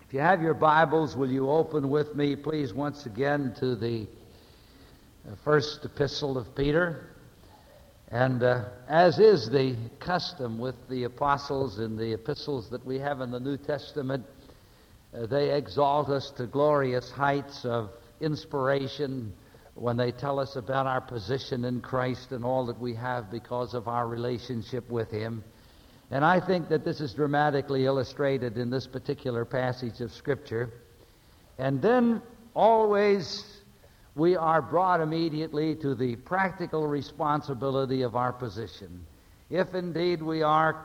If you have your Bibles, will you open with me, please, once again to the first epistle of Peter? And as is the custom with the apostles in the epistles that we have in the New Testament, they exalt us to glorious heights of inspiration when they tell us about our position in Christ and all that we have because of our relationship with Him. And I think that this is dramatically illustrated in this particular passage of Scripture. And then always we are brought immediately to the practical responsibility of our position. If indeed we are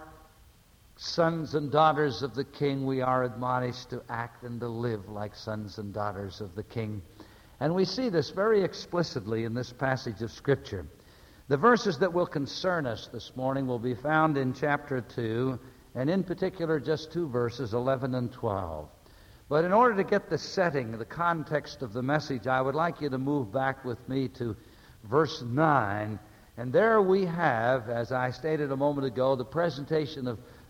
sons and daughters of the King, we are admonished to act and to live like sons and daughters of the King. And we see this very explicitly in this passage of Scripture. The verses that will concern us this morning will be found in chapter 2, and in particular just two verses, 11 and 12. But in order to get the setting, the context of the message, I would like you to move back with me to verse 9. And there we have, as I stated a moment ago, the presentation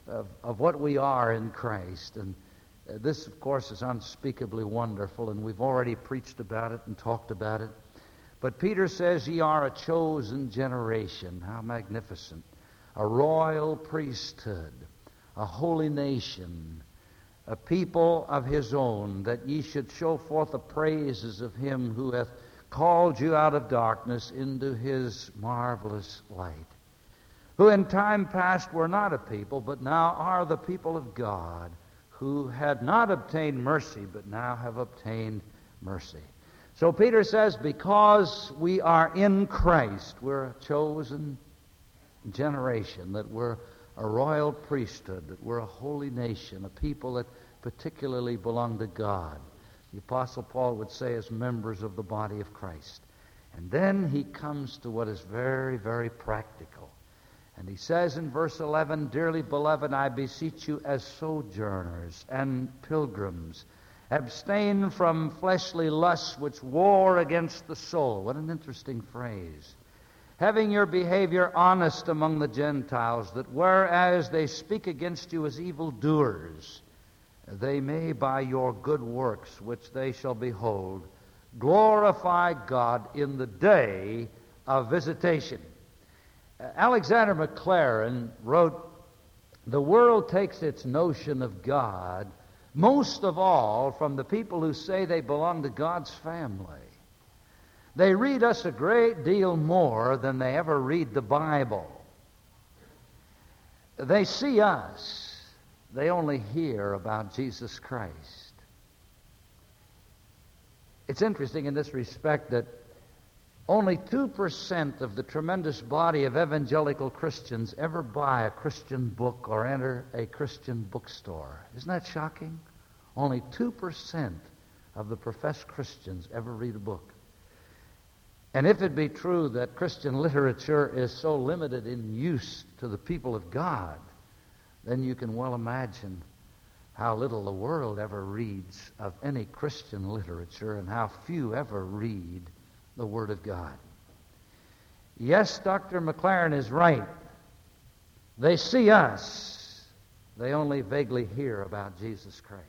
of what we are in Christ. And this, of course, is unspeakably wonderful, and we've already preached about it and talked about it. But Peter says, ye are a chosen generation. How magnificent. A royal priesthood, a holy nation, a people of his own, that ye should show forth the praises of him who hath called you out of darkness into his marvelous light, who in time past were not a people, but now are the people of God, who had not obtained mercy, but now have obtained mercy. So Peter says, because we are in Christ, we're a chosen generation, that we're a royal priesthood, that we're a holy nation, a people that particularly belong to God. The Apostle Paul would say as members of the body of Christ. And then he comes to what is very, very practical. And he says in verse 11, dearly beloved, I beseech you as sojourners and pilgrims, abstain from fleshly lusts which war against the soul. What an interesting phrase. Having your behavior honest among the Gentiles, that whereas they speak against you as evildoers, they may by your good works, which they shall behold, glorify God in the day of visitation. Alexander Maclaren wrote, the world takes its notion of God most of all from the people who say they belong to God's family. They read us a great deal more than they ever read the Bible. They see us. They only hear about Jesus Christ. It's interesting in this respect that only 2% of the tremendous body of evangelical Christians ever buy a Christian book or enter a Christian bookstore. Isn't that shocking? Only 2% of the professed Christians ever read a book. And if it be true that Christian literature is so limited in use to the people of God, then you can well imagine how little the world ever reads of any Christian literature and how few ever read the Word of God. Yes, Dr. Maclaren is right. They see us. They only vaguely hear about Jesus Christ.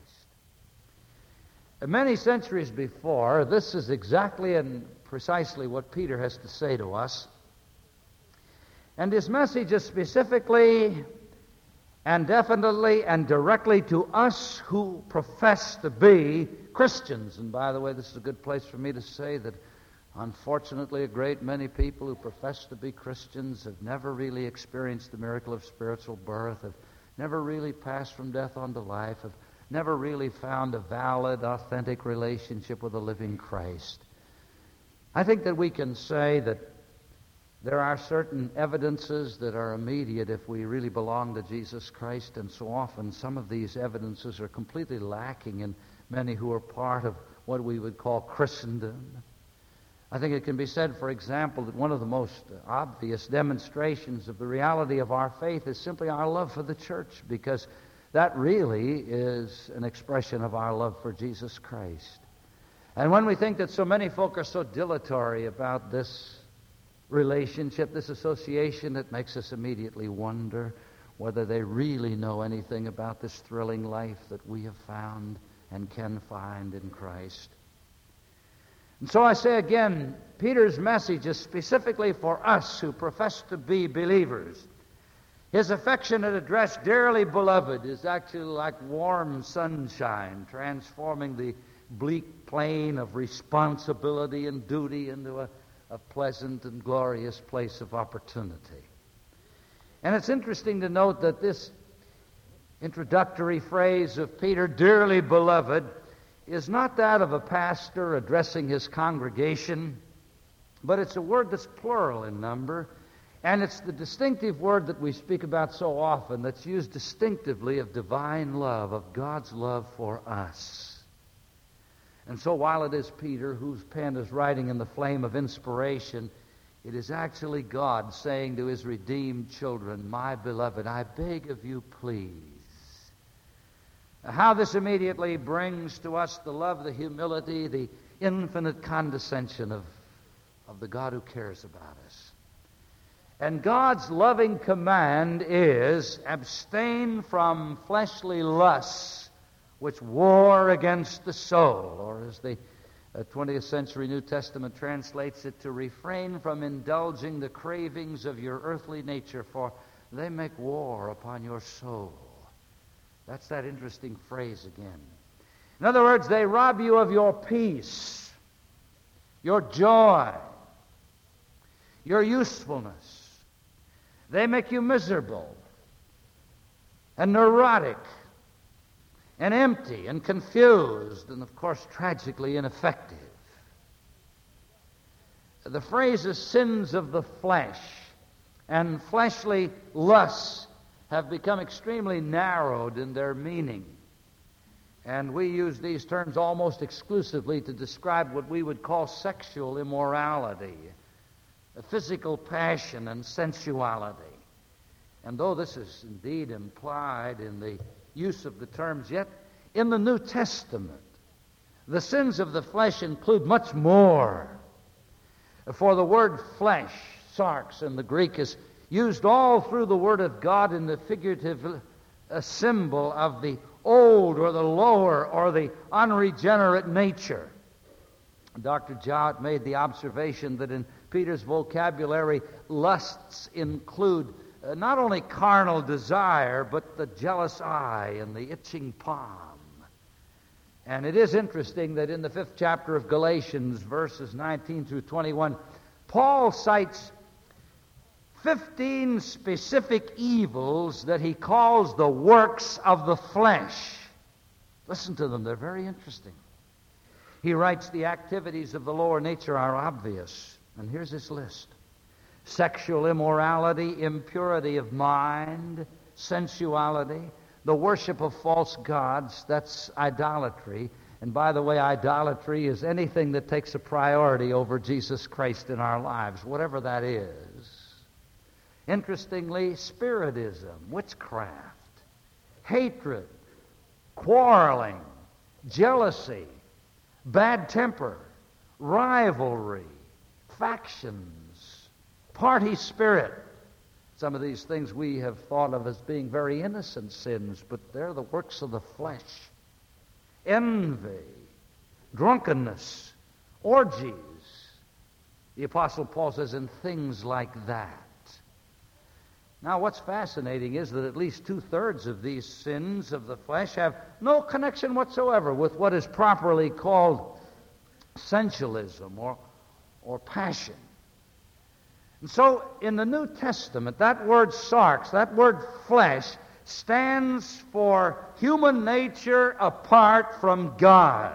Many centuries before, this is exactly and precisely what Peter has to say to us. And his message is specifically and definitely and directly to us who profess to be Christians. And by the way, this is a good place for me to say that unfortunately, a great many people who profess to be Christians have never really experienced the miracle of spiritual birth, have never really passed from death unto life, have never really found a valid, authentic relationship with the living Christ. I think that we can say that there are certain evidences that are immediate if we really belong to Jesus Christ, and so often some of these evidences are completely lacking in many who are part of what we would call Christendom. I think it can be said, for example, that one of the most obvious demonstrations of the reality of our faith is simply our love for the church, because that really is an expression of our love for Jesus Christ. And when we think that so many folk are so dilatory about this relationship, this association, it makes us immediately wonder whether they really know anything about this thrilling life that we have found and can find in Christ. And so I say again, Peter's message is specifically for us who profess to be believers. His affectionate address, dearly beloved, is actually like warm sunshine, transforming the bleak plain of responsibility and duty into a pleasant and glorious place of opportunity. And it's interesting to note that this introductory phrase of Peter, dearly beloved, is not that of a pastor addressing his congregation, but it's a word that's plural in number, and it's the distinctive word that we speak about so often that's used distinctively of divine love, of God's love for us. And so while it is Peter whose pen is writing in the flame of inspiration, it is actually God saying to his redeemed children, my beloved, I beg of you, please. How this immediately brings to us the love, the humility, the infinite condescension of the God who cares about us. And God's loving command is, abstain from fleshly lusts which war against the soul, or as the 20th century New Testament translates it, to refrain from indulging the cravings of your earthly nature, for they make war upon your soul. That's that interesting phrase again. In other words, they rob you of your peace, your joy, your usefulness. They make you miserable and neurotic and empty and confused and, of course, tragically ineffective. The phrases sins of the flesh and fleshly lusts have become extremely narrowed in their meaning. And we use these terms almost exclusively to describe what we would call sexual immorality, physical passion and sensuality. And though this is indeed implied in the use of the terms, yet in the New Testament, the sins of the flesh include much more. For the word flesh, sarx in the Greek, is used all through the Word of God in the figurative symbol of the old or the lower or the unregenerate nature. Dr. Jowett made the observation that in Peter's vocabulary, lusts include not only carnal desire, but the jealous eye and the itching palm. And it is interesting that in the 5th chapter of Galatians, verses 19 through 21, Paul cites 15 specific evils that he calls the works of the flesh. Listen to them, they're very interesting. He writes, the activities of the lower nature are obvious. And here's his list. Sexual immorality, impurity of mind, sensuality, the worship of false gods, that's idolatry. And by the way, idolatry is anything that takes a priority over Jesus Christ in our lives, whatever that is. Interestingly, spiritism, witchcraft, hatred, quarreling, jealousy, bad temper, rivalry, factions, party spirit. Some of these things we have thought of as being very innocent sins, but they're the works of the flesh. Envy, drunkenness, orgies. The Apostle Paul says, and things like that. Now, what's fascinating is that at least 2/3 of these sins of the flesh have no connection whatsoever with what is properly called sensualism or passion. And so, in the New Testament, that word sarx, that word flesh, stands for human nature apart from God.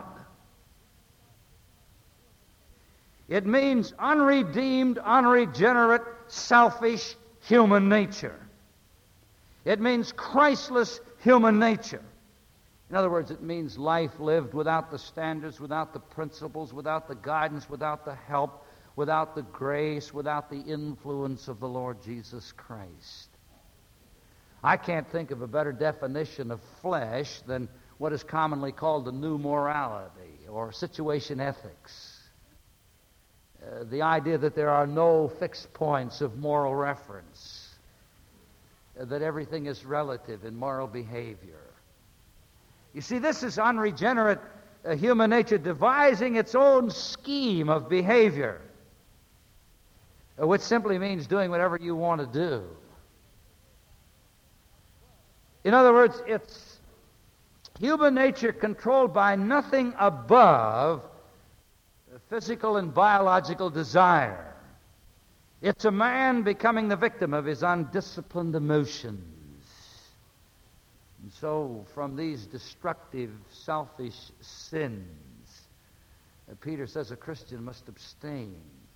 It means unredeemed, unregenerate, selfish human nature. It means Christless human nature. In other words, it means life lived without the standards, without the principles, without the guidance, without the help, without the grace, without the influence of the Lord Jesus Christ. I can't think of a better definition of flesh than what is commonly called the new morality or situation ethics. The idea that there are no fixed points of moral reference, that everything is relative in moral behavior. You see, this is unregenerate human nature devising its own scheme of behavior, which simply means doing whatever you want to do. In other words, it's human nature controlled by nothing above physical and biological desire. It's a man becoming the victim of his undisciplined emotions. And so, from these destructive, selfish sins, Peter says a Christian must abstain.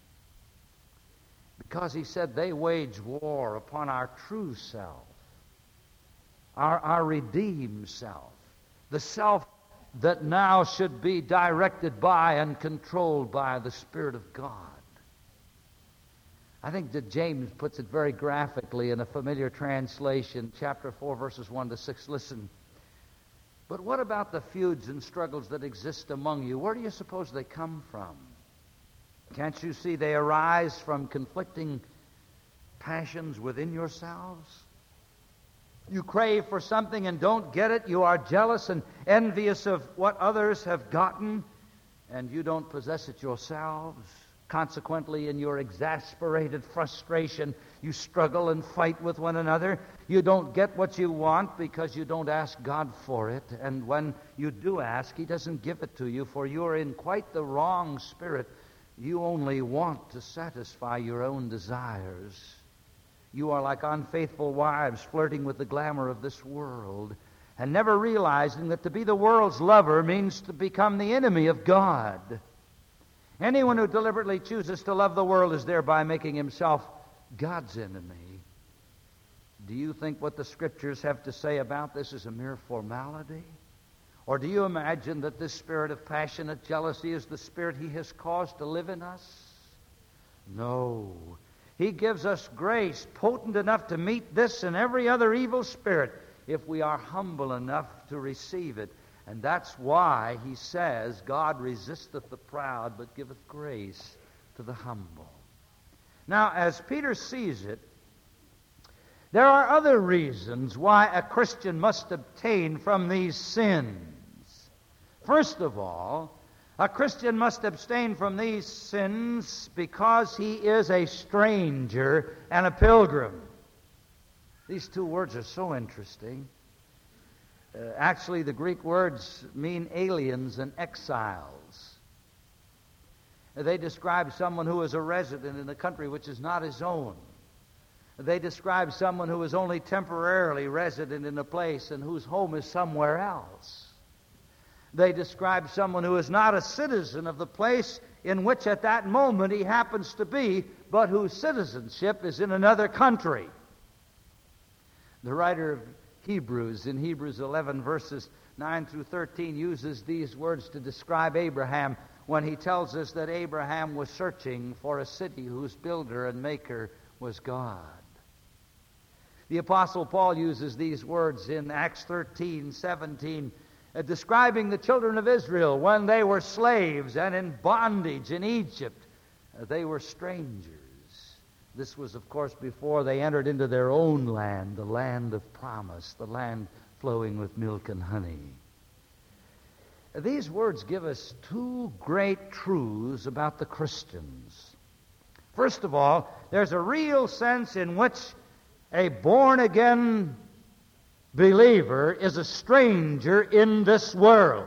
Because he said they wage war upon our true self, our redeemed self, the self that now should be directed by and controlled by the Spirit of God. I think that James puts it very graphically in a familiar translation, chapter 4, verses 1 to 6. Listen, but what about the feuds and struggles that exist among you? Where do you suppose they come from? Can't you see they arise from conflicting passions within yourselves? You crave for something and don't get it. You are jealous and envious of what others have gotten, and you don't possess it yourselves. Consequently, in your exasperated frustration, you struggle and fight with one another. You don't get what you want because you don't ask God for it. And when you do ask, He doesn't give it to you, for you are in quite the wrong spirit. You only want to satisfy your own desires. You are like unfaithful wives flirting with the glamour of this world and never realizing that to be the world's lover means to become the enemy of God. Anyone who deliberately chooses to love the world is thereby making himself God's enemy. Do you think what the Scriptures have to say about this is a mere formality? Or do you imagine that this spirit of passionate jealousy is the spirit He has caused to live in us? No. He gives us grace potent enough to meet this and every other evil spirit if we are humble enough to receive it. And that's why He says, God resisteth the proud, but giveth grace to the humble. Now, as Peter sees it, there are other reasons why a Christian must abstain from these sins. First of all, a Christian must abstain from these sins because he is a stranger and a pilgrim. These two words are so interesting. Actually, the Greek words mean aliens and exiles. They describe someone who is a resident in a country which is not his own. They describe someone who is only temporarily resident in a place and whose home is somewhere else. They describe someone who is not a citizen of the place in which at that moment he happens to be, but whose citizenship is in another country. The writer of Hebrews, in Hebrews 11, verses 9 through 13, uses these words to describe Abraham when he tells us that Abraham was searching for a city whose builder and maker was God. The Apostle Paul uses these words in Acts 13, 17, describing the children of Israel when they were slaves and in bondage in Egypt. They were strangers. This was, of course, before they entered into their own land, the land of promise, the land flowing with milk and honey. These words give us two great truths about the Christians. First of all, there's a real sense in which a born-again believer is a stranger in this world.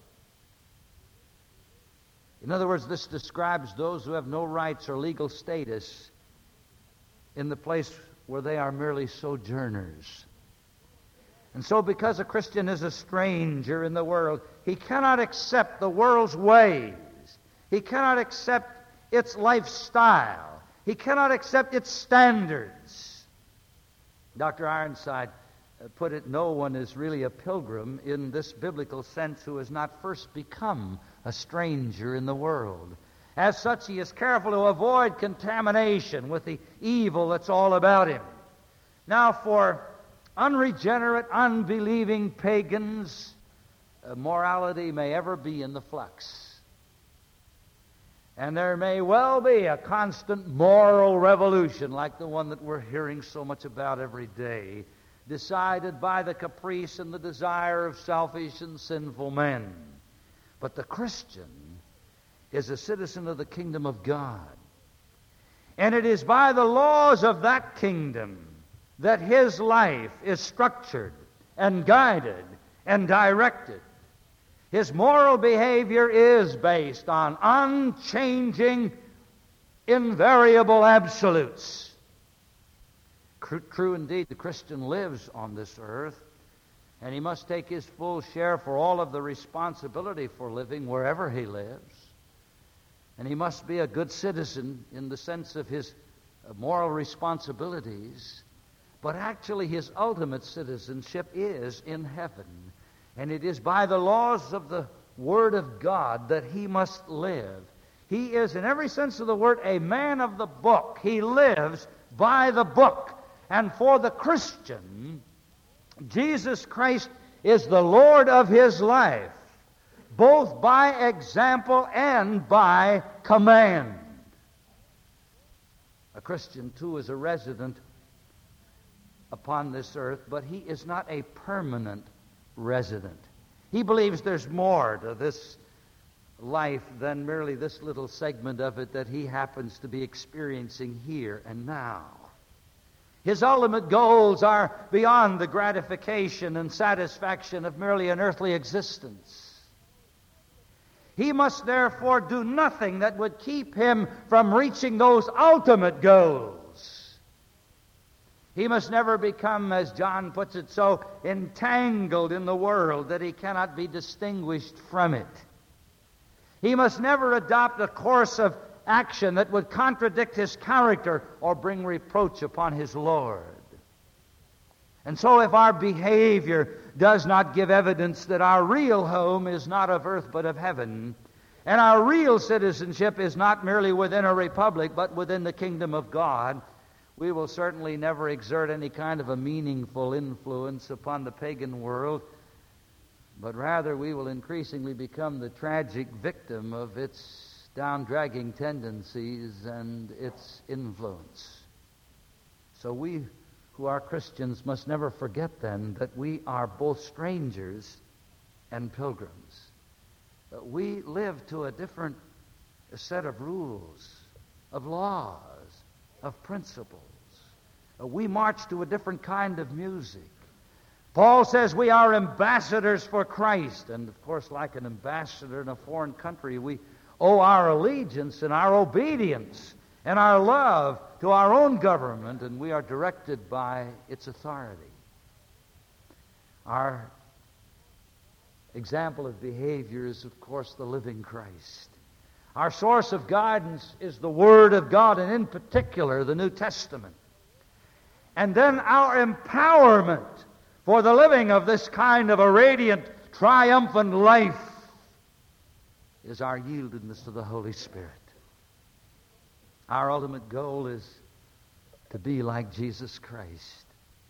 In other words, this describes those who have no rights or legal status in the place where they are merely sojourners. And so because a Christian is a stranger in the world, he cannot accept the world's ways. He cannot accept its lifestyle. He cannot accept its standards. Dr. Ironside put it, no one is really a pilgrim in this biblical sense who has not first become a stranger in the world. As such, he is careful to avoid contamination with the evil that's all about him. Now, for unregenerate, unbelieving pagans, morality may ever be in the flux. And there may well be a constant moral revolution like the one that we're hearing so much about every day. decided by the caprice and the desire of selfish and sinful men. But the Christian is a citizen of the kingdom of God. And it is by the laws of that kingdom that his life is structured and guided and directed. His moral behavior is based on unchanging, invariable absolutes. True indeed, the Christian lives on this earth, and he must take his full share for all of the responsibility for living wherever he lives. And he must be a good citizen in the sense of his moral responsibilities. But actually his ultimate citizenship is in heaven. And it is by the laws of the Word of God that he must live. He is, in every sense of the word, a man of the book. He lives by the book. And for the Christian, Jesus Christ is the Lord of his life, both by example and by command. A Christian, too, is a resident upon this earth, but he is not a permanent resident. He believes there's more to this life than merely this little segment of it that he happens to be experiencing here and now. His ultimate goals are beyond the gratification and satisfaction of merely an earthly existence. He must therefore do nothing that would keep him from reaching those ultimate goals. He must never become, as John puts it, so entangled in the world that he cannot be distinguished from it. He must never adopt a course of action that would contradict his character or bring reproach upon his Lord. And so if our behavior does not give evidence that our real home is not of earth but of heaven, and our real citizenship is not merely within a republic but within the kingdom of God, we will certainly never exert any kind of a meaningful influence upon the pagan world, but rather we will increasingly become the tragic victim of its down-dragging tendencies and its influence. So we who are Christians must never forget then that we are both strangers and pilgrims. We live to a different set of rules, of laws, of principles. We march to a different kind of music. Paul says we are ambassadors for Christ, and of course, like an ambassador in a foreign country, we owe our allegiance and our obedience and our love to our own government, and we are directed by its authority. Our example of behavior is, of course, the living Christ. Our source of guidance is the Word of God, and in particular, the New Testament. And then our empowerment for the living of this kind of a radiant, triumphant life is our yieldedness to the Holy Spirit. Our ultimate goal is to be like Jesus Christ.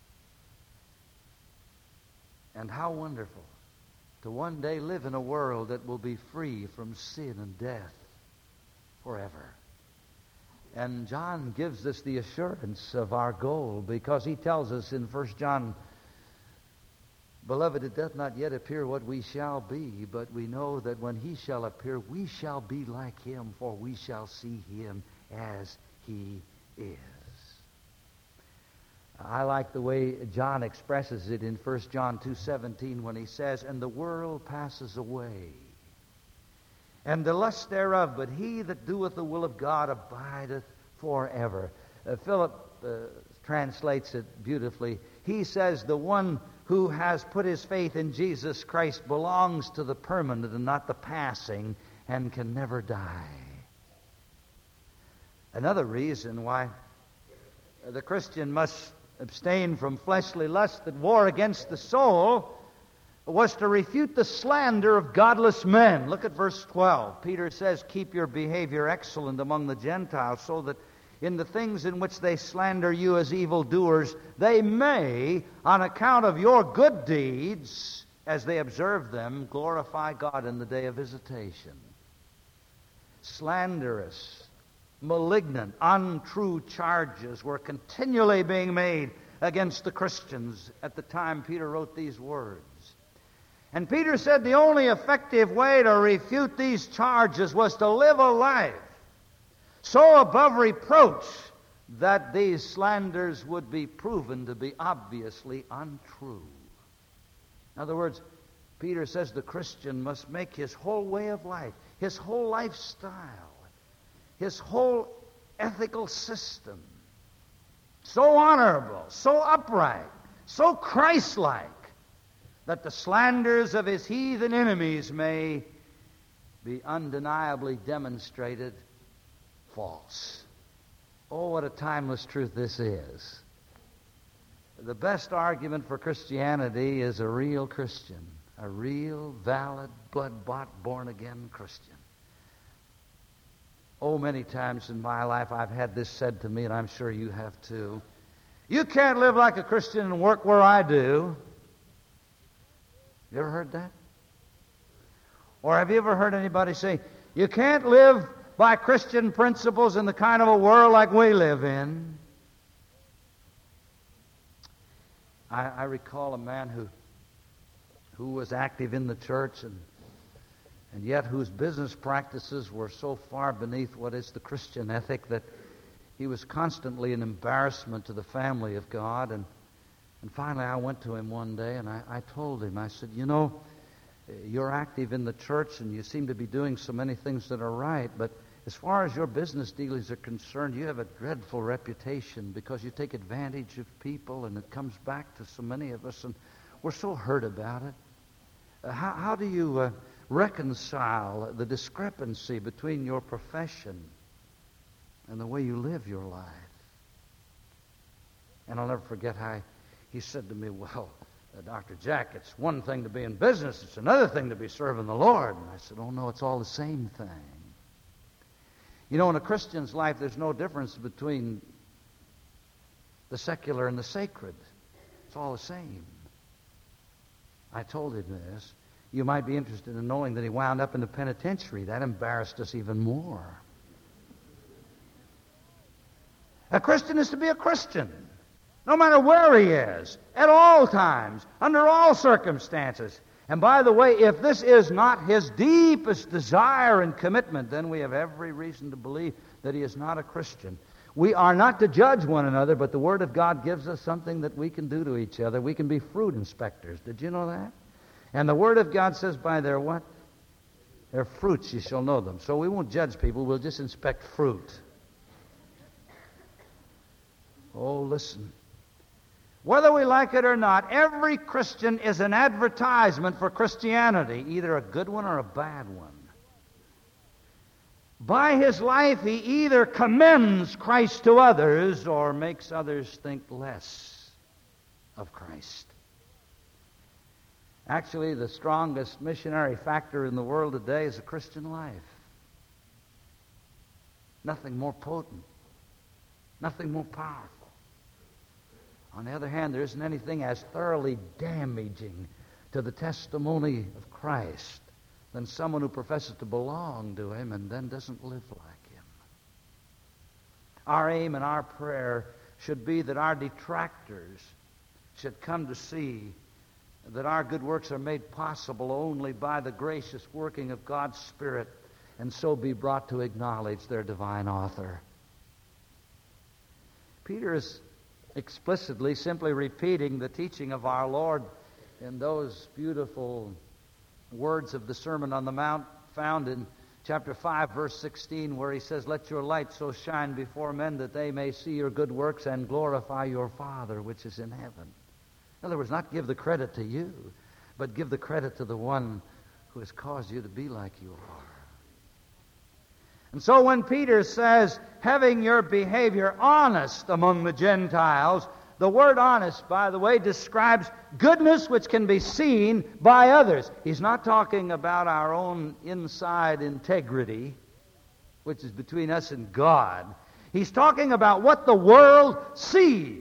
And how wonderful to one day live in a world that will be free from sin and death forever. And John gives us the assurance of our goal because he tells us in 1 John, "Beloved, it doth not yet appear what we shall be, but we know that when he shall appear, we shall be like him, for we shall see him as he is." I like the way John expresses it in 1 John 2:17 when he says, "And the world passes away, and the lust thereof, but he that doeth the will of God abideth forever." Philip translates it beautifully. He says the one who has put his faith in Jesus Christ belongs to the permanent and not the passing, and can never die. Another reason why the Christian must abstain from fleshly lust that war against the soul was to refute the slander of godless men. Look at verse 12. Peter says, "Keep your behavior excellent among the Gentiles, so that in the things in which they slander you as evildoers, they may, on account of your good deeds, as they observe them, glorify God in the day of visitation." Slanderous, malignant, untrue charges were continually being made against the Christians at the time Peter wrote these words. And Peter said the only effective way to refute these charges was to live a life so above reproach that these slanders would be proven to be obviously untrue. In other words, Peter says the Christian must make his whole way of life, his whole lifestyle, his whole ethical system so honorable, so upright, so Christ-like, that the slanders of his heathen enemies may be undeniably demonstrated false. Oh, what a timeless truth this is. The best argument for Christianity is a real Christian, a real, valid, blood-bought, born-again Christian. Oh, many times in my life I've had this said to me, and I'm sure you have too. You can't live like a Christian and work where I do. You ever heard that? Or have you ever heard anybody say, you can't live by Christian principles in the kind of a world like we live in? I recall a man who was active in the church and yet whose business practices were so far beneath what is the Christian ethic that he was constantly an embarrassment to the family of God. And finally I went to him one day and I told him, I said, you know, you're active in the church and you seem to be doing so many things that are right, but as far as your business dealings are concerned, you have a dreadful reputation because you take advantage of people, and it comes back to so many of us, and we're so hurt about it. How do you reconcile the discrepancy between your profession and the way you live your life? And I'll never forget how he said to me, well, Dr. Jack, it's one thing to be in business, it's another thing to be serving the Lord. And I said, oh no, it's all the same thing. You know, in a Christian's life, there's no difference between the secular and the sacred. It's all the same. I told him this. You might be interested in knowing that he wound up in the penitentiary. That embarrassed us even more. A Christian is to be a Christian, no matter where he is, at all times, under all circumstances. And by the way, if this is not his deepest desire and commitment, then we have every reason to believe that he is not a Christian. We are not to judge one another, but the Word of God gives us something that we can do to each other. We can be fruit inspectors. Did you know that? And the Word of God says, by their what? Their fruits you shall know them. So we won't judge people, we'll just inspect fruit. Oh, listen. Whether we like it or not, every Christian is an advertisement for Christianity, either a good one or a bad one. By his life, he either commends Christ to others or makes others think less of Christ. Actually, the strongest missionary factor in the world today is a Christian life. Nothing more potent, nothing more powerful. On the other hand, there isn't anything as thoroughly damaging to the testimony of Christ than someone who professes to belong to Him and then doesn't live like Him. Our aim and our prayer should be that our detractors should come to see that our good works are made possible only by the gracious working of God's Spirit, and so be brought to acknowledge their divine author. Peter is explicitly simply repeating the teaching of our Lord in those beautiful words of the Sermon on the Mount found in chapter 5, verse 16, where he says, let your light so shine before men that they may see your good works and glorify your Father which is in heaven. In other words, not give the credit to you, but give the credit to the one who has caused you to be like you are. And so when Peter says, having your behavior honest among the Gentiles, the word honest, by the way, describes goodness which can be seen by others. He's not talking about our own inside integrity, which is between us and God. He's talking about what the world sees.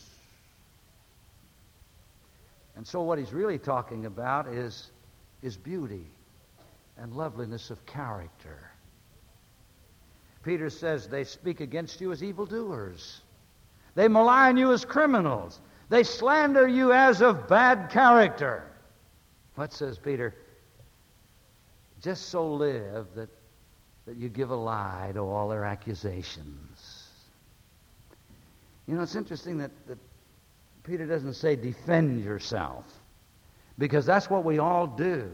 And so what he's really talking about is beauty and loveliness of character. Peter says they speak against you as evildoers. They malign you as criminals. They slander you as of bad character. What says Peter? Just so live that you give a lie to all their accusations. You know, it's interesting that Peter doesn't say defend yourself, because that's what we all do.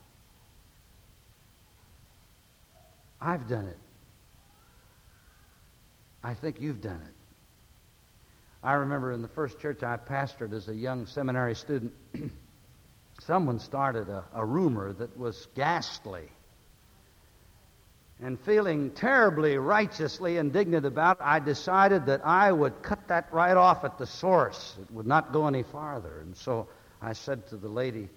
I've done it. I think you've done it. I remember in the first church I pastored as a young seminary student, someone started a rumor that was ghastly. And feeling terribly righteously indignant about it, I decided that I would cut that right off at the source. It would not go any farther. And so I said to the lady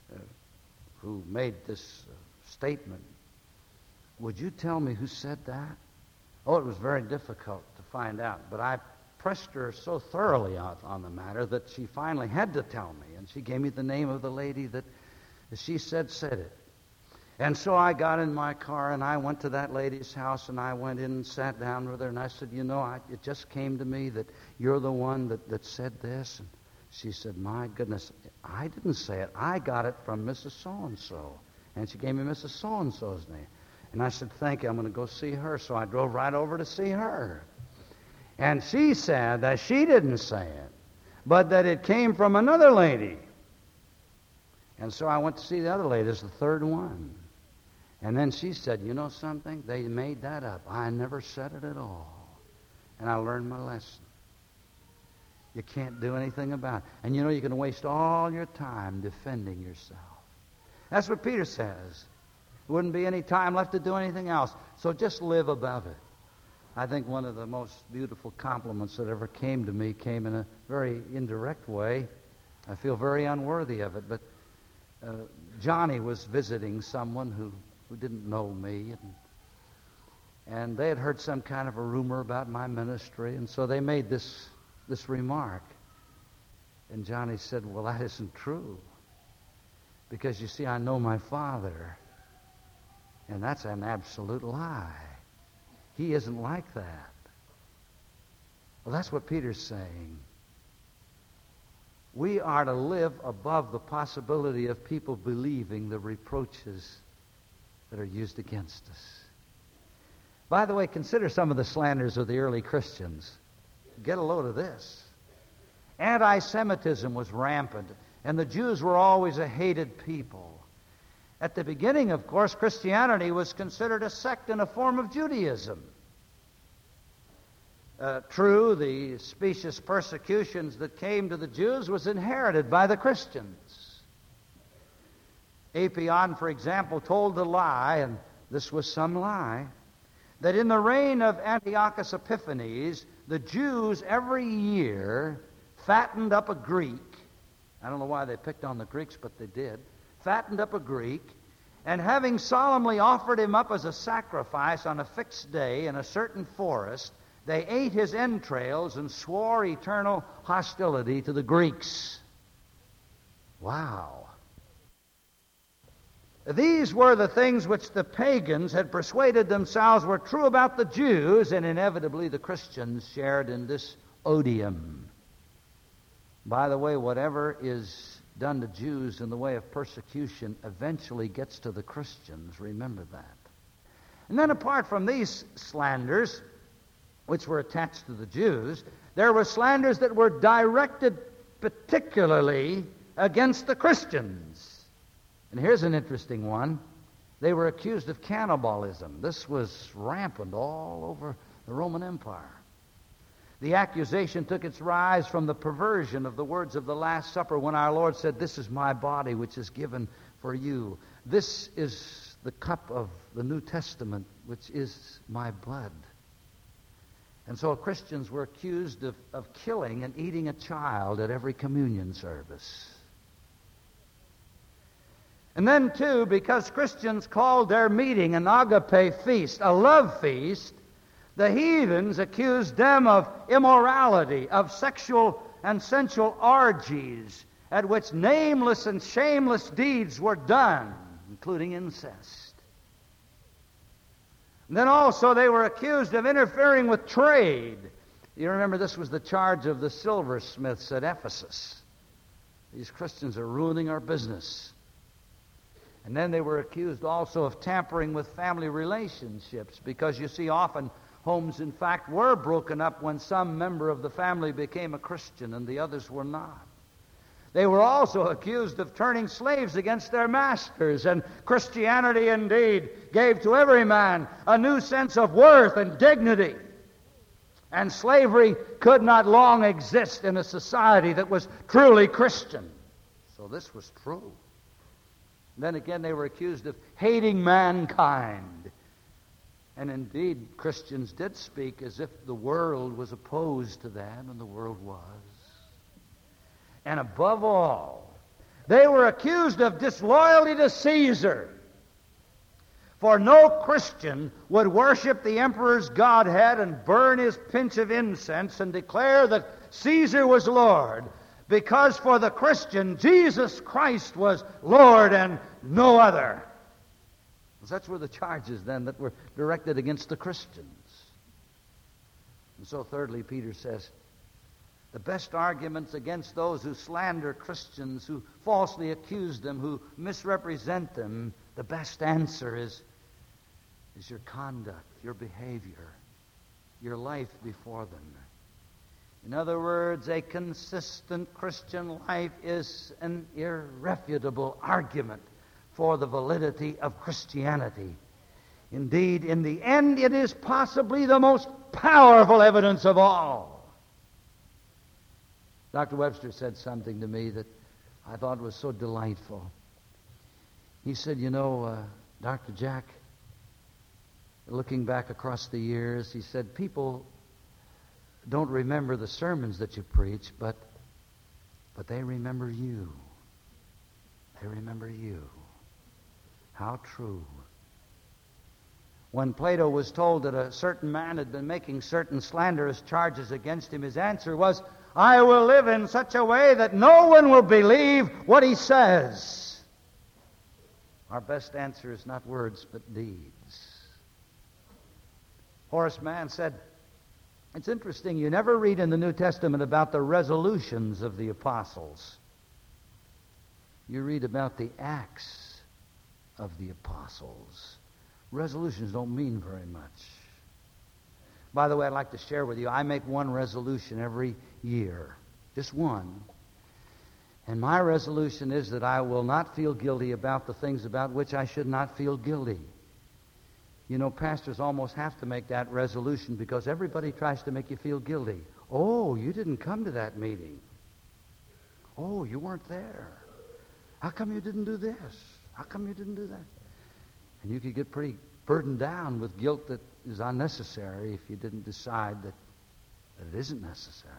who made this statement, would you tell me who said that? Oh, it was very difficult to find out, but I pressed her so thoroughly on the matter that she finally had to tell me, and she gave me the name of the lady that she said it. And so I got in my car, and I went to that lady's house, and I went in and sat down with her, and I said, you know, it just came to me that you're the one that said this. And she said, my goodness, I didn't say it. I got it from Mrs. So-and-so. And she gave me Mrs. So-and-so's name. And I said, thank you, I'm going to go see her. So I drove right over to see her. And she said that she didn't say it, but that it came from another lady. And so I went to see the other lady, the third one. And then she said, you know something? They made that up. I never said it at all. And I learned my lesson. You can't do anything about it. And you know, you can waste all your time defending yourself. That's what Peter says. There wouldn't be any time left to do anything else. So just live above it. I think one of the most beautiful compliments that ever came to me came in a very indirect way. I feel very unworthy of it, but Johnny was visiting someone who didn't know me, and they had heard some kind of a rumor about my ministry, and so they made this remark. And Johnny said, well, that isn't true, because you see, I know my father, and that's an absolute lie. He isn't like that. Well, that's what Peter's saying. We are to live above the possibility of people believing the reproaches that are used against us. By the way, consider some of the slanders of the early Christians. Get a load of this. Anti-Semitism was rampant, and the Jews were always a hated people. At the beginning, of course, Christianity was considered a sect and a form of Judaism. True, the specious persecutions that came to the Jews was inherited by the Christians. Apion, for example, told the lie, and this was some lie, that in the reign of Antiochus Epiphanes, the Jews every year fattened up a Greek. I don't know why they picked on the Greeks, but they did. Fattened up a Greek, and having solemnly offered him up as a sacrifice on a fixed day in a certain forest, they ate his entrails and swore eternal hostility to the Greeks. Wow. These were the things which the pagans had persuaded themselves were true about the Jews, and inevitably the Christians shared in this odium. By the way, whatever is done to Jews in the way of persecution eventually gets to the Christians. Remember that. And then apart from these slanders, which were attached to the Jews, there were slanders that were directed particularly against the Christians. And here's an interesting one. They were accused of cannibalism. This was rampant all over the Roman Empire. The accusation took its rise from the perversion of the words of the Last Supper when our Lord said, "This is my body which is given for you. This is the cup of the New Testament which is my blood." And so Christians were accused of killing and eating a child at every communion service. And then, too, because Christians called their meeting an agape feast, a love feast, the heathens accused them of immorality, of sexual and sensual orgies, at which nameless and shameless deeds were done, including incest. And then also they were accused of interfering with trade You remember this was the charge of the silversmiths at Ephesus. These Christians are ruining our business. And then they were accused also of tampering with family relationships, because you see, often homes, in fact, were broken up when some member of the family became a Christian and the others were not. They were also accused of turning slaves against their masters, and Christianity indeed gave to every man a new sense of worth and dignity. And slavery could not long exist in a society that was truly Christian. So this was true. Then again, they were accused of hating mankind. And indeed, Christians did speak as if the world was opposed to them, and the world was. And above all, they were accused of disloyalty to Caesar. For no Christian would worship the emperor's godhead and burn his pinch of incense and declare that Caesar was Lord, because for the Christian, Jesus Christ was Lord and no other. Such were the charges then that were directed against the Christians. And so thirdly, Peter says, the best arguments against those who slander Christians, who falsely accuse them, who misrepresent them, the best answer is your conduct, your behavior, your life before them. In other words, a consistent Christian life is an irrefutable argument for the validity of Christianity. Indeed, in the end, it is possibly the most powerful evidence of all. Dr. Webster said something to me that I thought was so delightful. He said, Dr. Jack, looking back across the years, he said, people don't remember the sermons that you preach, but they remember you. They remember you. How true. When Plato was told that a certain man had been making certain slanderous charges against him, his answer was, I will live in such a way that no one will believe what he says. Our best answer is not words, but deeds. Horace Mann said, it's interesting, you never read in the New Testament about the resolutions of the apostles. You read about the acts of the apostles. Resolutions don't mean very much. By the way, I'd like to share with you, I make one resolution every year. Just one. And my resolution is that I will not feel guilty about the things about which I should not feel guilty. You know, pastors almost have to make that resolution because everybody tries to make you feel guilty. Oh, you didn't come to that meeting. Oh, you weren't there. How come you didn't do this? How come you didn't do that? And you could get pretty burdened down with guilt that is unnecessary if you didn't decide that it isn't necessary.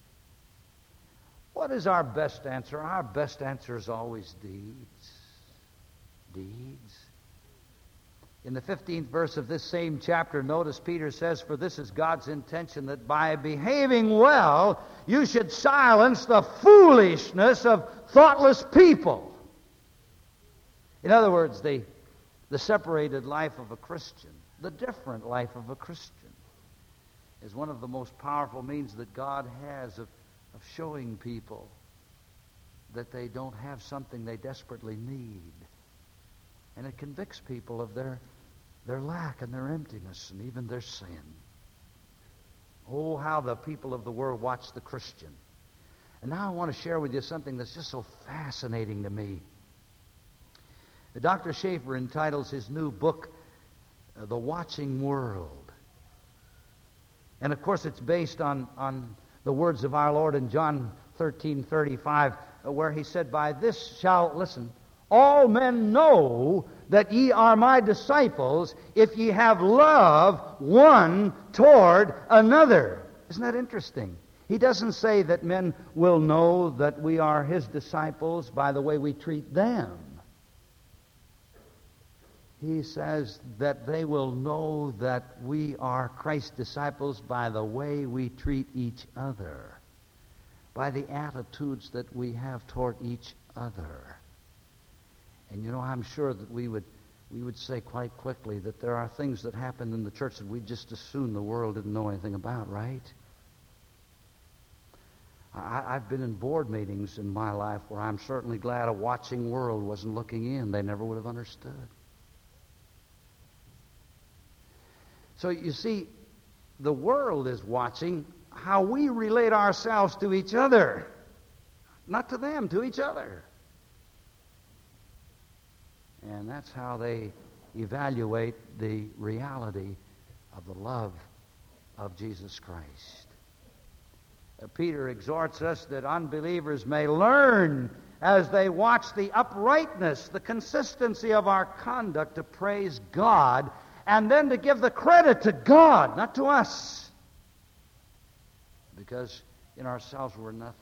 What is our best answer? Our best answer is always deeds. Deeds. In the 15th verse of this same chapter, notice Peter says, for this is God's intention, that by behaving well, you should silence the foolishness of thoughtless people. In other words, the separated life of a Christian, the different life of a Christian, is one of the most powerful means that God has of showing people that they don't have something they desperately need. And it convicts people of their lack and their emptiness and even their sin. Oh, how the people of the world watch the Christian. And now I want to share with you something that's just so fascinating to me. Dr. Schaeffer entitles his new book, The Watching World. And of course it's based on the words of our Lord in John 13:35, where he said, by this shall, listen, all men know that ye are my disciples if ye have love one toward another. Isn't that interesting? He doesn't say that men will know that we are his disciples by the way we treat them. He says that they will know that we are Christ's disciples by the way we treat each other, by the attitudes that we have toward each other. And I'm sure that we would say quite quickly that there are things that happen in the church that we just assume the world didn't know anything about, right? I've been in board meetings in my life where I'm certainly glad a watching world wasn't looking in. They never would have understood. So you see, the world is watching how we relate ourselves to each other. Not to them, to each other. And that's how they evaluate the reality of the love of Jesus Christ. Peter exhorts us that unbelievers may learn as they watch the uprightness, the consistency of our conduct to praise God, and then to give the credit to God, not to us. Because in ourselves we're nothing.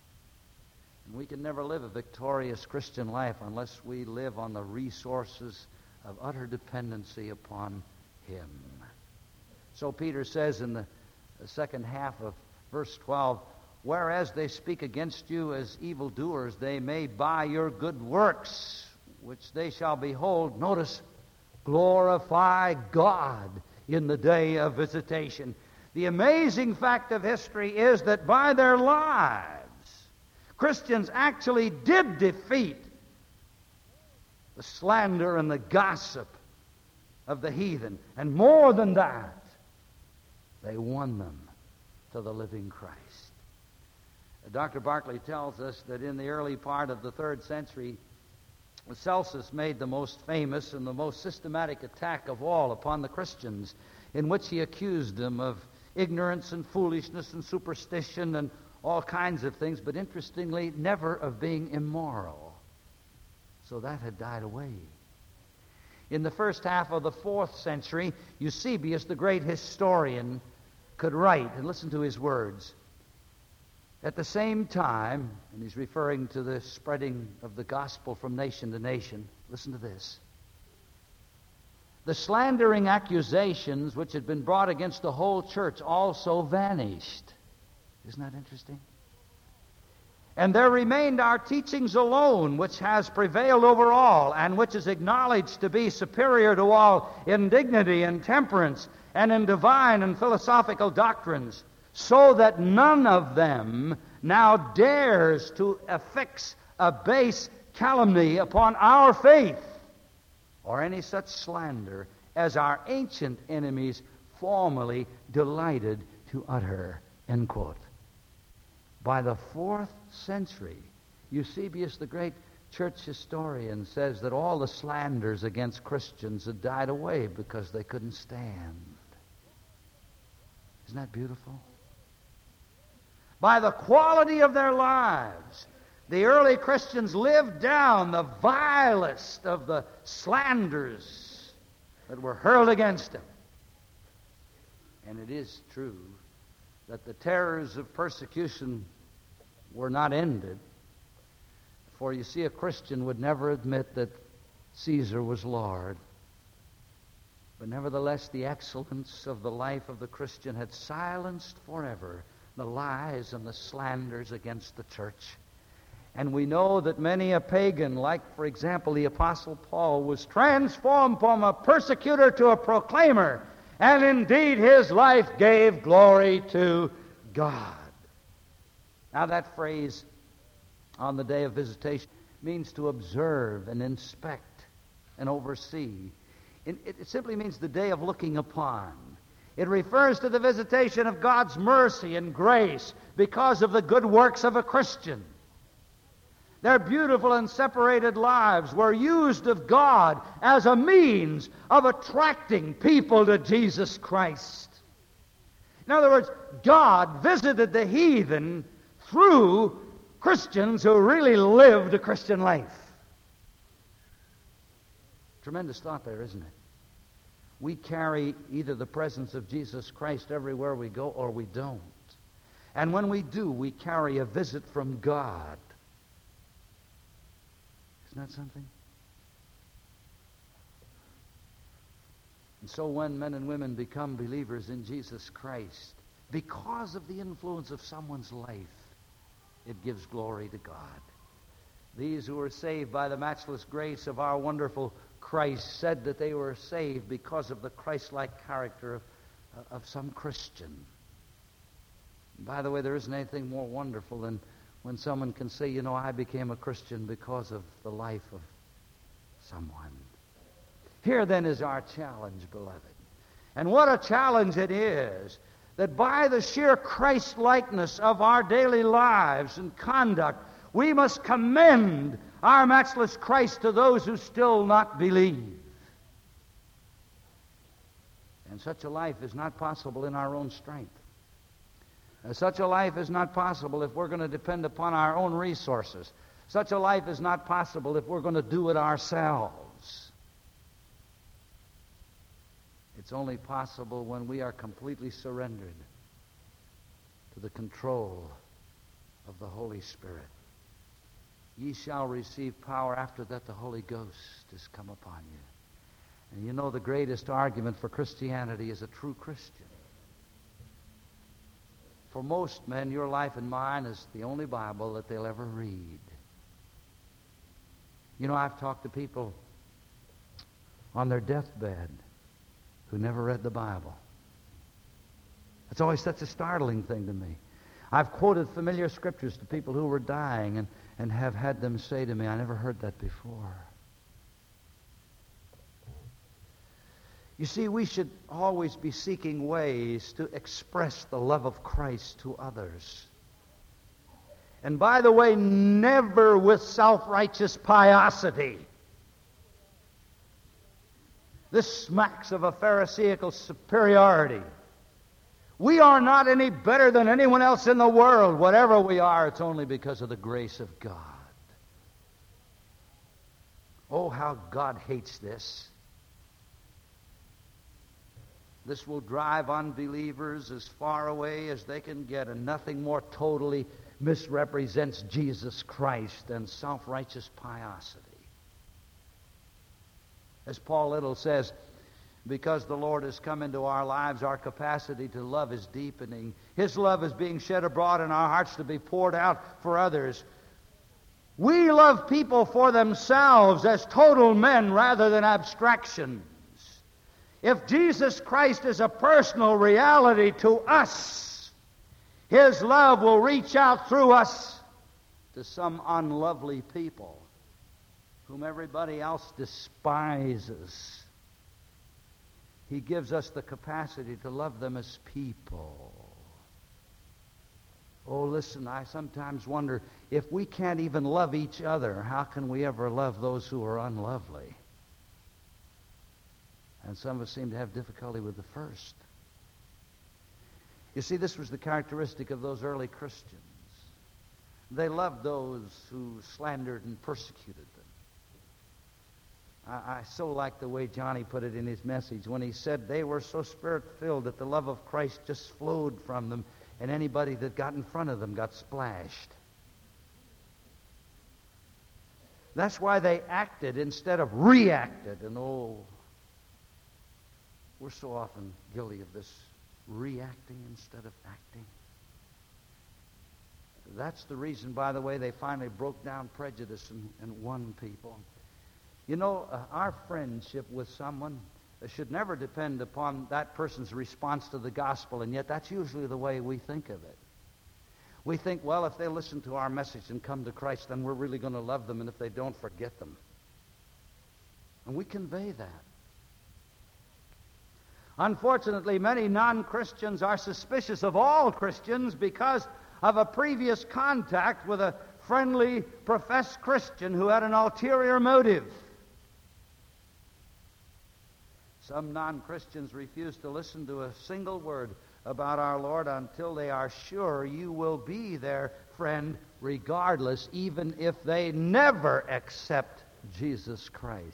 And we can never live a victorious Christian life unless we live on the resources of utter dependency upon Him. So Peter says in the second half of verse 12, whereas they speak against you as evildoers, they may by your good works, which they shall behold, notice, glorify God in the day of visitation. The amazing fact of history is that by their lives, Christians actually did defeat the slander and the gossip of the heathen. And more than that, they won them to the living Christ. Dr. Barclay tells us that in the early part of the 3rd century, Celsus made the most famous and the most systematic attack of all upon the Christians, in which he accused them of ignorance and foolishness and superstition and all kinds of things, but interestingly, never of being immoral. So that had died away. In the first half of the 4th century, Eusebius, the great historian, could write, and listen to his words. At the same time, and he's referring to the spreading of the gospel from nation to nation, listen to this. The slandering accusations which had been brought against the whole church also vanished. Isn't that interesting? And there remained our teachings alone, which has prevailed over all, and which is acknowledged to be superior to all in dignity and temperance, and in divine and philosophical doctrines, so that none of them now dares to affix a base calumny upon our faith, or any such slander as our ancient enemies formerly delighted to utter. End quote. By the 4th century, Eusebius, the great church historian, says that all the slanders against Christians had died away because they couldn't stand. Isn't that beautiful? By the quality of their lives, the early Christians lived down the vilest of the slanders that were hurled against them. And it is true that the terrors of persecution were not ended. For you see, a Christian would never admit that Caesar was Lord. But nevertheless, the excellence of the life of the Christian had silenced forever the lies and the slanders against the church. And we know that many a pagan, like, for example, the Apostle Paul, was transformed from a persecutor to a proclaimer. And indeed, his life gave glory to God. Now, that phrase, on the day of visitation, means to observe and inspect and oversee. It simply means the day of looking upon. It refers to the visitation of God's mercy and grace because of the good works of a Christian. Their beautiful and separated lives were used of God as a means of attracting people to Jesus Christ. In other words, God visited the heathen through Christians who really lived a Christian life. Tremendous thought there, isn't it? We carry either the presence of Jesus Christ everywhere we go or we don't. And when we do, we carry a visit from God. Isn't that something? And so when men and women become believers in Jesus Christ, because of the influence of someone's life, it gives glory to God. These who were saved by the matchless grace of our wonderful Christ said that they were saved because of the Christ-like character of some Christian. By the way, there isn't anything more wonderful than when someone can say, you know, I became a Christian because of the life of someone. Here then is our challenge, beloved. And what a challenge it is, that by the sheer Christ-likeness of our daily lives and conduct, we must commend our matchless Christ to those who still not believe. And such a life is not possible in our own strength. Such a life is not possible if we're going to depend upon our own resources. Such a life is not possible if we're going to do it ourselves. It's only possible when we are completely surrendered to the control of the Holy Spirit. Ye shall receive power after that the Holy Ghost is come upon you. And you know the greatest argument for Christianity is a true Christian. For most men, your life and mine is the only Bible that they'll ever read. You know, I've talked to people on their deathbed who never read the Bible. It's always such a startling thing to me. I've quoted familiar scriptures to people who were dying and have had them say to me, I never heard that before. You see, we should always be seeking ways to express the love of Christ to others. And by the way, never with self-righteous piosity. This smacks of a Pharisaical superiority. We are not any better than anyone else in the world. Whatever we are, it's only because of the grace of God. Oh, how God hates this. This will drive unbelievers as far away as they can get, and nothing more totally misrepresents Jesus Christ than self-righteous piosity. As Paul Little says, because the Lord has come into our lives, our capacity to love is deepening. His love is being shed abroad in our hearts to be poured out for others. We love people for themselves as total men rather than abstractions. If Jesus Christ is a personal reality to us, His love will reach out through us to some unlovely people whom everybody else despises. He gives us the capacity to love them as people. Oh, listen, I sometimes wonder, if we can't even love each other, how can we ever love those who are unlovely? And some of us seem to have difficulty with the first. You see, this was the characteristic of those early Christians. They loved those who slandered and persecuted them. I so like the way Johnny put it in his message when he said they were so spirit-filled that the love of Christ just flowed from them, and anybody that got in front of them got splashed. That's why they acted instead of reacted. And oh, we're so often guilty of this, reacting instead of acting. That's the reason, by the way, they finally broke down prejudice and won people. You know, our friendship with someone should never depend upon that person's response to the gospel, and yet that's usually the way we think of it. We think, well, if they listen to our message and come to Christ, then we're really going to love them, and if they don't, forget them. And we convey that. Unfortunately, many non-Christians are suspicious of all Christians because of a previous contact with a friendly, professed Christian who had an ulterior motive. Some non-Christians refuse to listen to a single word about our Lord until they are sure you will be their friend regardless, even if they never accept Jesus Christ.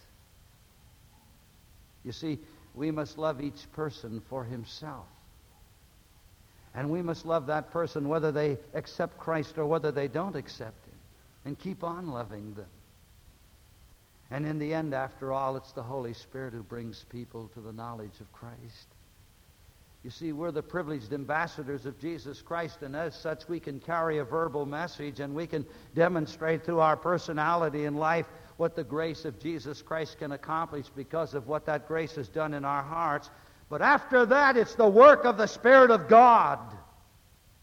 You see, we must love each person for himself. And we must love that person whether they accept Christ or whether they don't accept Him. And keep on loving them. And in the end, after all, it's the Holy Spirit who brings people to the knowledge of Christ. You see, we're the privileged ambassadors of Jesus Christ, and as such, we can carry a verbal message, and we can demonstrate through our personality and life what the grace of Jesus Christ can accomplish because of what that grace has done in our hearts. But after that, it's the work of the Spirit of God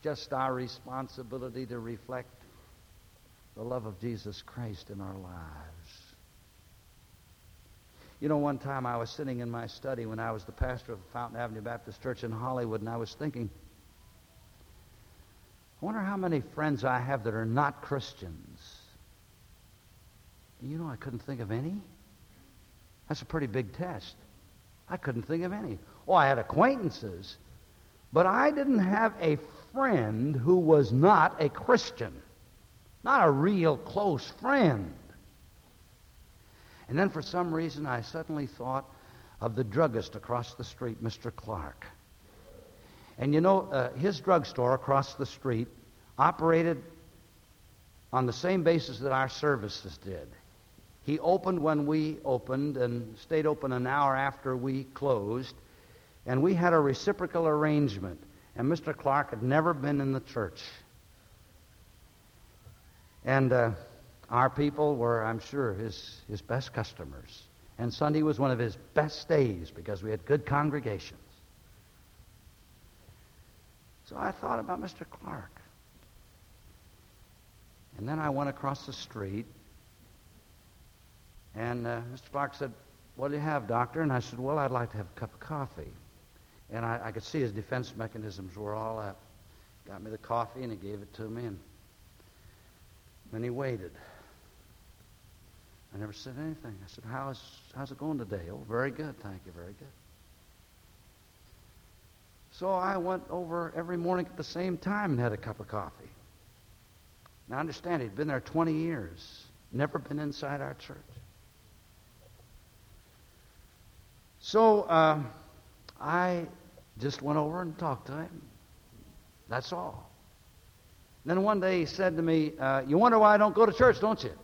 just our responsibility to reflect the love of Jesus Christ in our lives. You know, one time I was sitting in my study when I was the pastor of Fountain Avenue Baptist Church in Hollywood, and I was thinking, I wonder how many friends I have that are not Christians. And you know, I couldn't think of any. That's a pretty big test. I couldn't think of any. Oh, I had acquaintances, but I didn't have a friend who was not a Christian. Not a real close friend. And then for some reason I suddenly thought of the druggist across the street, Mr. Clark. And you know, his drugstore across the street operated on the same basis that our services did. He opened when we opened and stayed open an hour after we closed. And we had a reciprocal arrangement. And Mr. Clark had never been in the church. And our people were, I'm sure, his best customers. And Sunday was one of his best days because we had good congregations. So I thought about Mr. Clark. And then I went across the street, and Mr. Clark said, "What do you have, doctor?" And I said, "Well, I'd like to have a cup of coffee." And I could see his defense mechanisms were all up. Got me the coffee, and he gave it to me, and then he waited. I never said anything. I said, how's it going today? "Oh, very good, thank you, very good." So I went over every morning at the same time and had a cup of coffee. Now understand, he'd been there 20 years, never been inside our church. So I just went over and talked to him. That's all. Then one day he said to me, "You wonder why I don't go to church, don't you?"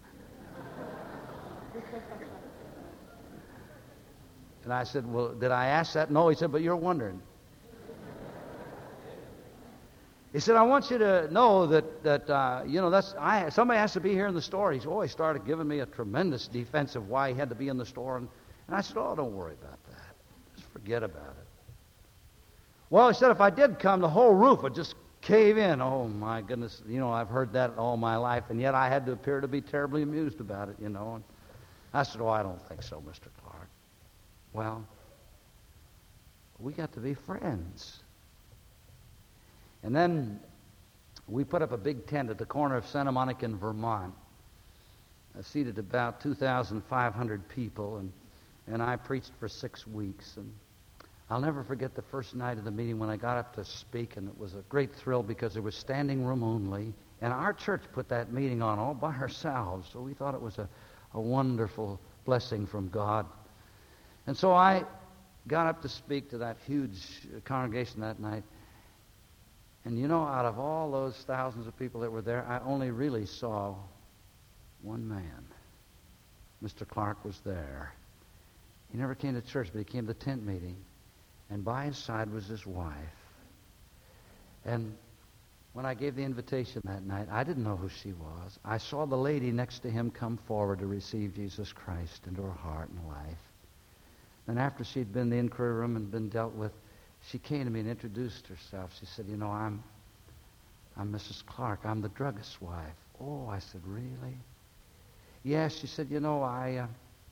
And I said, "Well, did I ask that?" "No." He said, "But you're wondering." He said, "I want you to know that you know, somebody has to be here in the store." He started giving me a tremendous defense of why he had to be in the store. And I said, "Oh, don't worry about that. Just forget about it." Well, he said, "If I did come, the whole roof would just cave in." Oh, my goodness. You know, I've heard that all my life, and yet I had to appear to be terribly amused about it, you know. And I said, "Oh, I don't think so, Mr. Clark." Well, we got to be friends. And then we put up a big tent at the corner of Santa Monica in Vermont, seated about 2,500 people, and I preached for 6 weeks. And I'll never forget the first night of the meeting when I got up to speak, and it was a great thrill because there was standing room only. And our church put that meeting on all by ourselves, so we thought it was a wonderful blessing from God. And so I got up to speak to that huge congregation that night. And you know, out of all those thousands of people that were there, I only really saw one man. Mr. Clark was there. He never came to church, but he came to the tent meeting. And by his side was his wife. And when I gave the invitation that night, I didn't know who she was. I saw the lady next to him come forward to receive Jesus Christ into her heart and life. And after she'd been in the inquiry room and been dealt with, she came to me and introduced herself. She said, "You know, I'm Mrs. Clark. I'm the druggist's wife." "Oh," I said, "Really?" "Yes," she said, "You know, I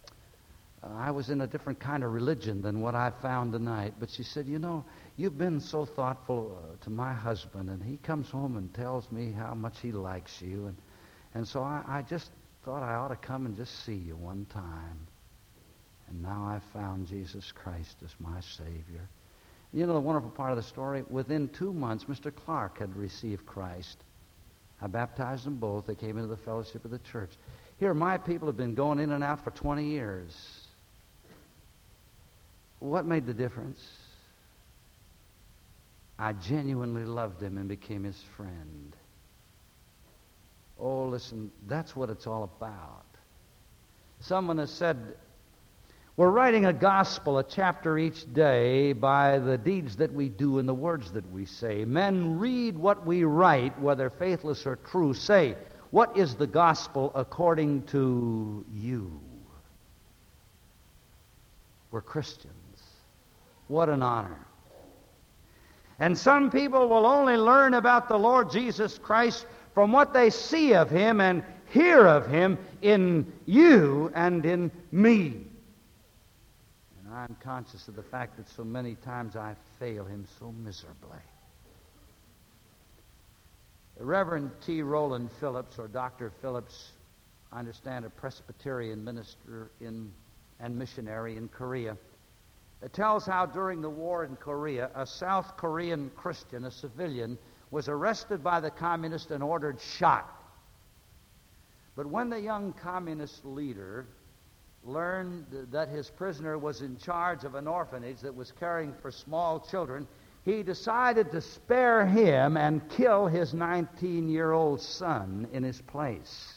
was in a different kind of religion than what I found tonight." But she said, "You know, you've been so thoughtful to my husband, and he comes home and tells me how much he likes you. And so I just thought I ought to come and just see you one time. And now I've found Jesus Christ as my Savior." You know the wonderful part of the story? Within 2 months, Mr. Clark had received Christ. I baptized them both. They came into the fellowship of the church. Here, my people have been going in and out for 20 years. What made the difference? I genuinely loved him and became his friend. Oh, listen, that's what it's all about. Someone has said, we're writing a gospel, a chapter each day, by the deeds that we do and the words that we say. Men read what we write, whether faithless or true. Say, what is the gospel according to you? We're Christians. What an honor. And some people will only learn about the Lord Jesus Christ from what they see of Him and hear of Him in you and in me. And I'm conscious of the fact that so many times I fail Him so miserably. The Reverend T. Rowland Phillips, or Dr. Phillips, I understand a Presbyterian minister and missionary in Korea, it tells how during the war in Korea, a South Korean Christian, a civilian, was arrested by the communists and ordered shot. But when the young communist leader learned that his prisoner was in charge of an orphanage that was caring for small children, he decided to spare him and kill his 19-year-old son in his place.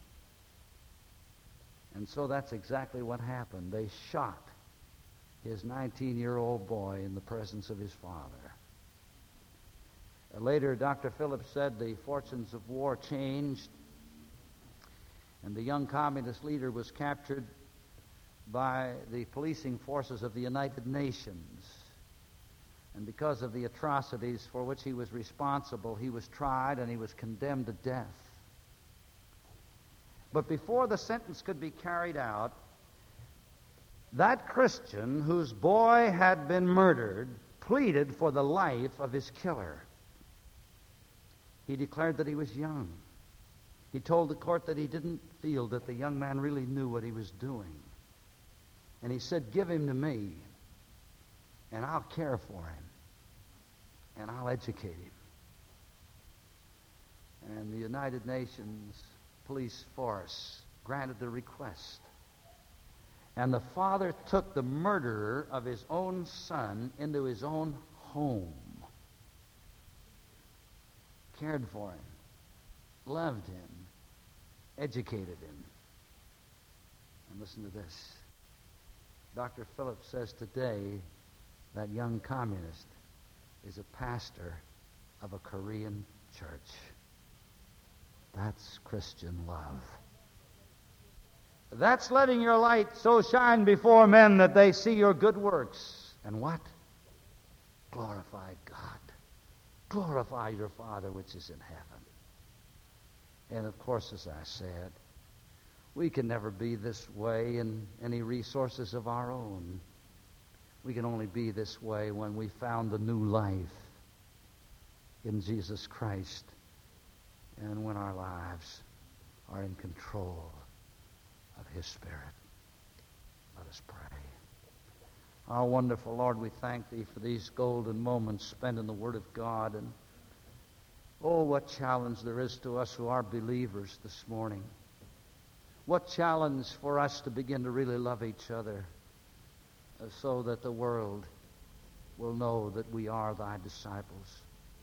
And so that's exactly what happened. They shot his 19-year-old boy in the presence of his father. Later, Dr. Phillips said the fortunes of war changed, and the young communist leader was captured by the policing forces of the United Nations. And because of the atrocities for which he was responsible, he was tried and he was condemned to death. But before the sentence could be carried out, that Christian whose boy had been murdered pleaded for the life of his killer. He declared that he was young. He told the court that he didn't feel that the young man really knew what he was doing. And he said, "Give him to me, and I'll care for him, and I'll educate him." And the United Nations police force granted the request. And the father took the murderer of his own son into his own home, cared for him, loved him, educated him. And listen to this. Dr. Phillips says today that young communist is a pastor of a Korean church. That's Christian love. That's letting your light so shine before men that they see your good works. And what? Glorify God. Glorify your Father which is in heaven. And of course, as I said, we can never be this way in any resources of our own. We can only be this way when we found the new life in Jesus Christ and when our lives are in control of His Spirit. Let us pray. Our wonderful Lord, we thank Thee for these golden moments spent in the Word of God. And oh, what challenge there is to us who are believers this morning. What challenge for us to begin to really love each other so that the world will know that we are Thy disciples.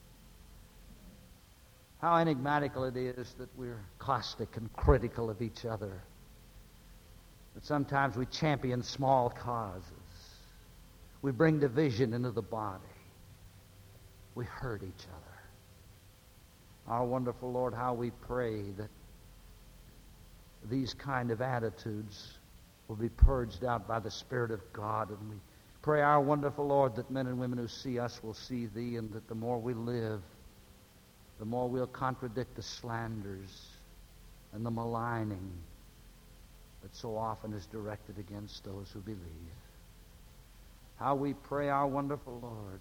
How enigmatical it is that we're caustic and critical of each other. But sometimes we champion small causes. We bring division into the body. We hurt each other. Our wonderful Lord, how we pray that these kind of attitudes will be purged out by the Spirit of God. And we pray, our wonderful Lord, that men and women who see us will see Thee, and that the more we live, the more we'll contradict the slanders and the maligning that so often is directed against those who believe. How we pray, our wonderful Lord,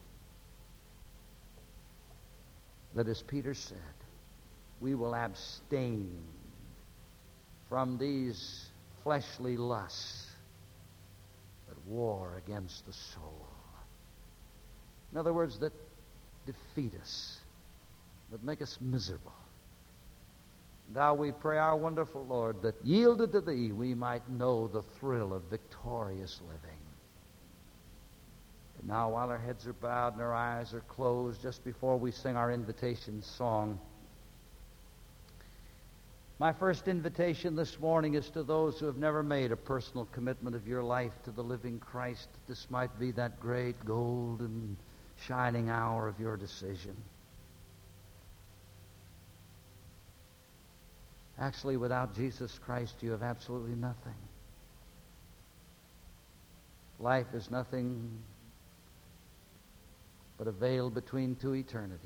that as Peter said, we will abstain from these fleshly lusts that war against the soul. In other words, that defeat us, that make us miserable. Now we pray, our wonderful Lord, that yielded to Thee we might know the thrill of victorious living. And now, while our heads are bowed and our eyes are closed, just before we sing our invitation song, my first invitation this morning is to those who have never made a personal commitment of your life to the living Christ. This might be that great golden shining hour of your decision. Actually, without Jesus Christ, you have absolutely nothing. Life is nothing but a veil between two eternities.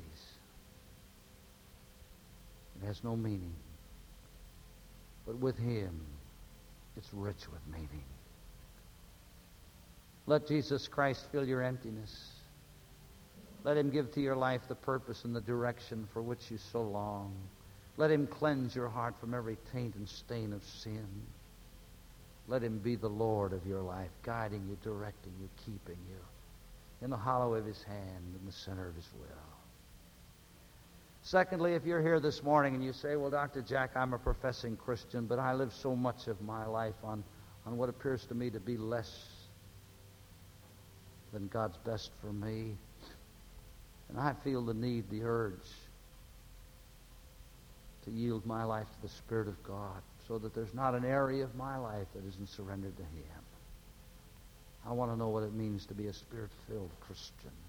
It has no meaning. But with Him, it's rich with meaning. Let Jesus Christ fill your emptiness. Let Him give to your life the purpose and the direction for which you so long. Let Him cleanse your heart from every taint and stain of sin. Let Him be the Lord of your life, guiding you, directing you, keeping you in the hollow of His hand, in the center of His will. Secondly, if you're here this morning and you say, well, Dr. Jack, I'm a professing Christian, but I live so much of my life on what appears to me to be less than God's best for me. And I feel the need, the urge to yield my life to the Spirit of God so that there's not an area of my life that isn't surrendered to Him. I want to know what it means to be a Spirit-filled Christian.